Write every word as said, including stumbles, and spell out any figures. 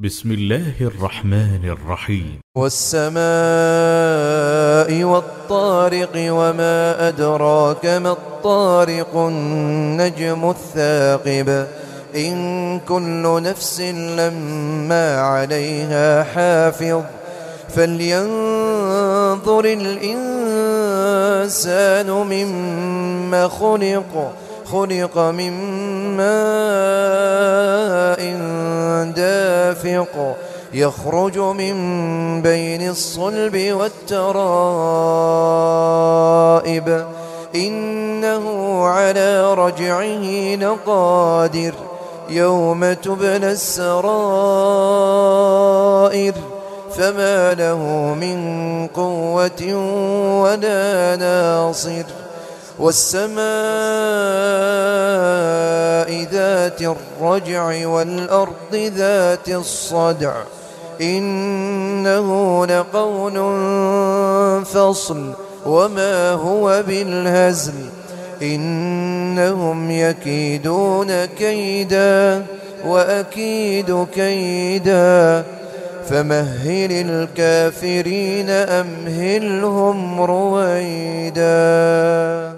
بسم الله الرحمن الرحيم. والسماء والطارق وما أدراك ما الطارق النجم الثاقب إن كل نفس لما عليها حافظ فلينظر الإنسان مما خلق خلق من ماء دافق يخرج من بين الصلب والترائب إنه على رجعه لقادر يوم تبلى السرائر فما له من قوة ولا ناصر والسماء ذات الرجع والأرض ذات الصدع إنه لقول فصل وما هو بالهزل إنهم يكيدون كيدا وأكيد كيدا فمهل الكافرين أمهلهم رويدا.